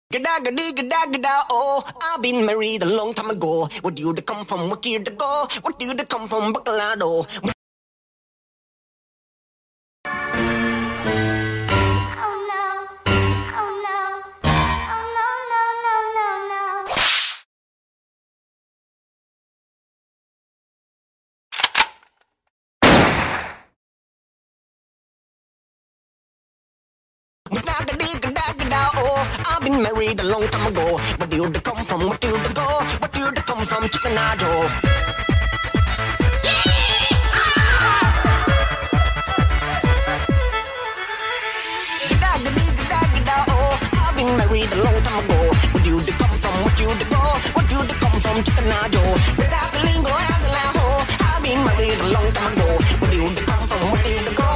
Gada gada gada gada oh, I've been married a long time ago. Where do you come from? What year to go? What do you come from? Bacalado. Oh, I've been married a long time ago. Where do you come from? What do you go? What do you come from? Chickenado. Oh, I've been married a long time ago. Where do you come from? What do you go? What do you come from? Chickenado. I've been married a long time ago. Where do you come from? What do you go?